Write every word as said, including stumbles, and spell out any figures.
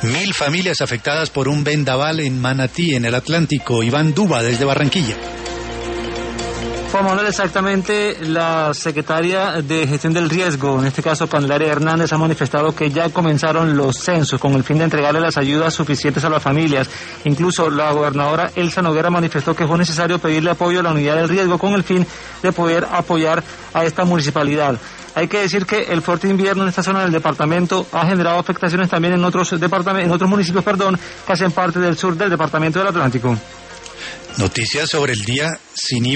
Mil familias afectadas por un vendaval en Manatí, en el Atlántico. Iván Duba, desde Barranquilla. Juan Manuel, exactamente, la secretaria de Gestión del Riesgo, en este caso Candelaria Hernández, ha manifestado que ya comenzaron los censos con el fin de entregarle las ayudas suficientes a las familias. Incluso la gobernadora Elsa Noguera manifestó que fue necesario pedirle apoyo a la unidad del riesgo con el fin de poder apoyar a esta municipalidad. Hay que decir que el fuerte invierno en esta zona del departamento ha generado afectaciones también en otros departamentos, en otros municipios, perdón, que hacen parte del sur del departamento del Atlántico. Noticias sobre el día sin